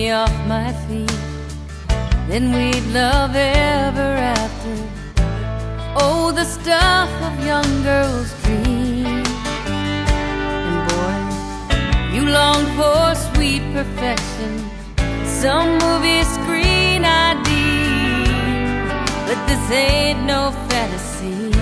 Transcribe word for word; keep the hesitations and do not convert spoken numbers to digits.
me off my feet, then we'd love ever after. Oh, the stuff of young girls' dreams. And boy, you longed for sweet perfection, some movie screen ideal, but this ain't no fantasy.